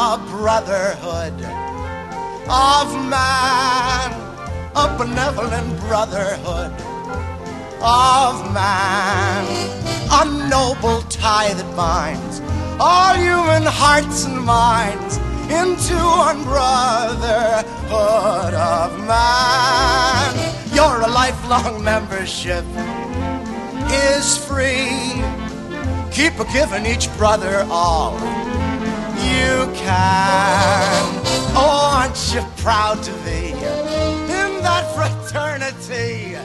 brotherhood of man, a benevolent brotherhood of man, a noble tie that binds all human hearts and minds into one brotherhood of man. Your lifelong membership is free. Keep giving each brother all you can. Oh, aren't you proud to be in that fraternity?